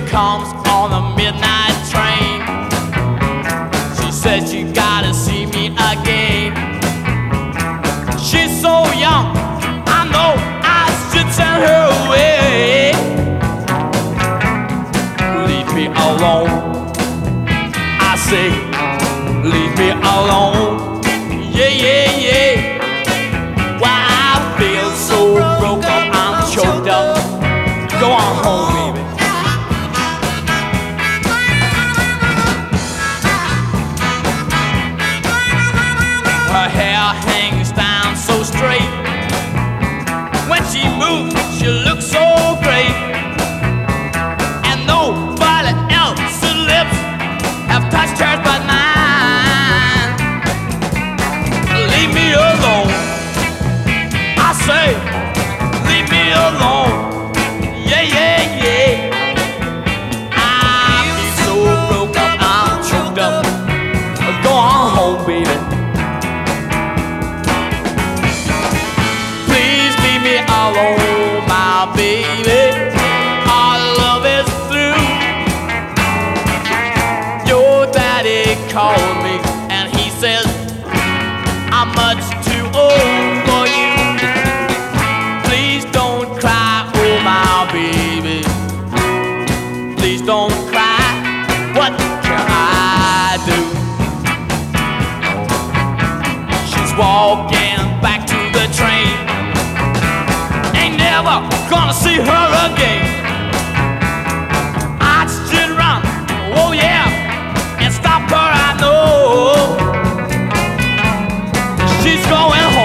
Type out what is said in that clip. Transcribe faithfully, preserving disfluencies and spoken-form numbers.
comes on the midnight train. She said she gotta see me again. She's so young, I know I should send her away. Leave me alone, I say, leave me alone. Yeah, yeah, yeah. Why I feel so broke up, I'm choked up. Go on home, baby. Her hair hangs down so straight. When she moves, she looks so great. And nobody else's lips have touched hers but mine. Leave me alone, I say, leave me alone. Yeah, yeah, yeah. I'm so broke up, I'm choked up. Go on home, baby. Please leave me alone, my baby. Our love is through. Your daddy called me and he says I'm much too old for you. Please don't cry, oh my baby. Please don't cry. What can I do? She's walking back to the train. Ain't never gonna see her again. I should run, oh yeah, and stop her, I know. She's going home.